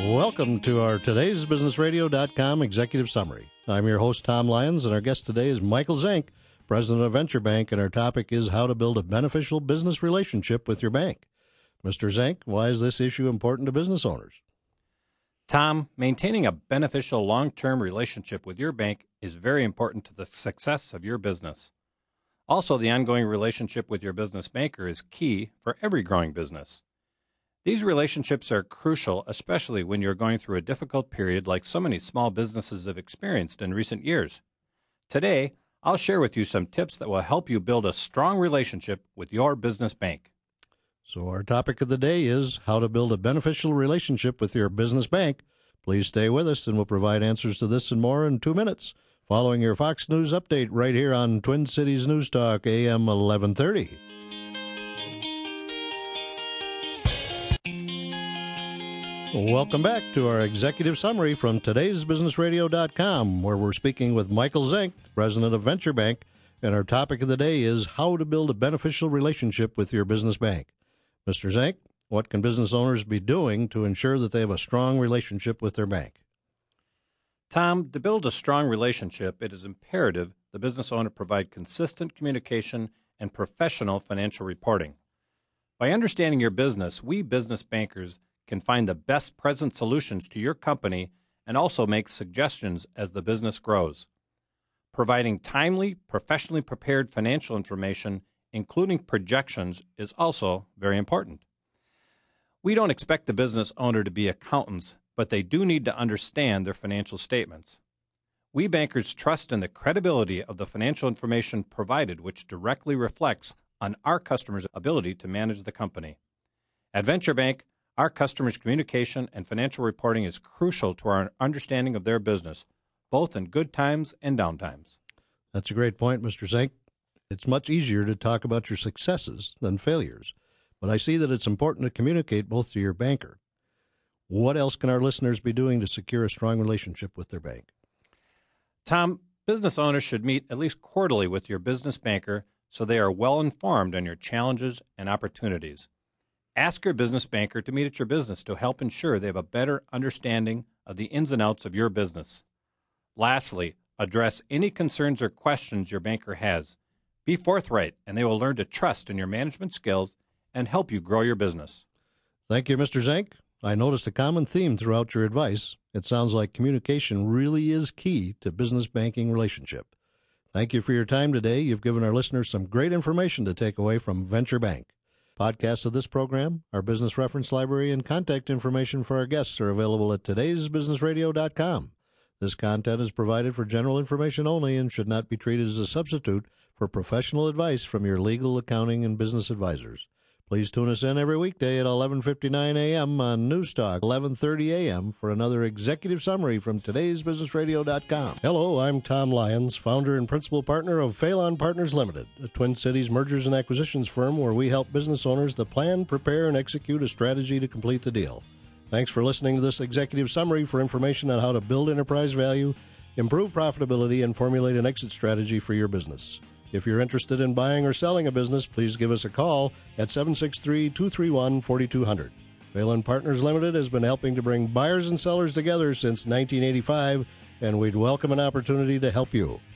Welcome to our todaysbusinessradio.com executive summary. I'm your host, Tom Lyons, and our guest today is Michael Zank, president of Venture Bank, and our topic is how to build a beneficial business relationship with your bank. Mr. Zank, why is this issue important to business owners? Tom, maintaining a beneficial long-term relationship with your bank is very important to the success of your business. Also, the ongoing relationship with your business banker is key for every growing business. These relationships are crucial, especially when you're going through a difficult period like so many small businesses have experienced in recent years. Today, I'll share with you some tips that will help you build a strong relationship with your business bank. So our topic of the day is how to build a beneficial relationship with your business bank. Please stay with us, and we'll provide answers to this and more in 2 minutes, following your Fox News update right here on Twin Cities News Talk, AM 1130. Welcome back to our executive summary from todaysbusinessradio.com, where we're speaking with Michael Zank, president of Venture Bank, and our topic of the day is how to build a beneficial relationship with your business bank. Mr. Zank, what can business owners be doing to ensure that they have a strong relationship with their bank? Tom, to build a strong relationship, it is imperative the business owner provide consistent communication and professional financial reporting. By understanding your business, we business bankers can find the best present solutions to your company and also make suggestions as the business grows. Providing timely, professionally prepared financial information, including projections, is also very important. We don't expect the business owner to be accountants, but they do need to understand their financial statements. We bankers trust in the credibility of the financial information provided, which directly reflects on our customers' ability to manage the company. At Venture Bank, our customers' communication and financial reporting is crucial to our understanding of their business, both in good times and down times. That's a great point, Mr. Zank. It's much easier to talk about your successes than failures, but I see that it's important to communicate both to your banker. What else can our listeners be doing to secure a strong relationship with their bank? Tom, business owners should meet at least quarterly with your business banker so they are well informed on your challenges and opportunities. Ask your business banker to meet at your business to help ensure they have a better understanding of the ins and outs of your business. Lastly, address any concerns or questions your banker has. Be forthright, and they will learn to trust in your management skills and help you grow your business. Thank you, Mr. Zank. I noticed a common theme throughout your advice. It sounds like communication really is key to business banking relationship. Thank you for your time today. You've given our listeners some great information to take away from Venture Bank. Podcasts of this program, our business reference library, and contact information for our guests are available at todaysbusinessradio.com. This content is provided for general information only and should not be treated as a substitute for professional advice from your legal, accounting, and business advisors. Please tune us in every weekday at 11:59 a.m. on News Talk, 11:30 a.m. for another executive summary from todaysbusinessradio.com. Hello, I'm Tom Lyons, founder and principal partner of Phelan Partners Limited, a Twin Cities mergers and acquisitions firm where we help business owners to plan, prepare, and execute a strategy to complete the deal. Thanks for listening to this executive summary. For information on how to build enterprise value, improve profitability, and formulate an exit strategy for your business. If you're interested in buying or selling a business, please give us a call at 763-231-4200. Phelan Partners Limited has been helping to bring buyers and sellers together since 1985, and we'd welcome an opportunity to help you.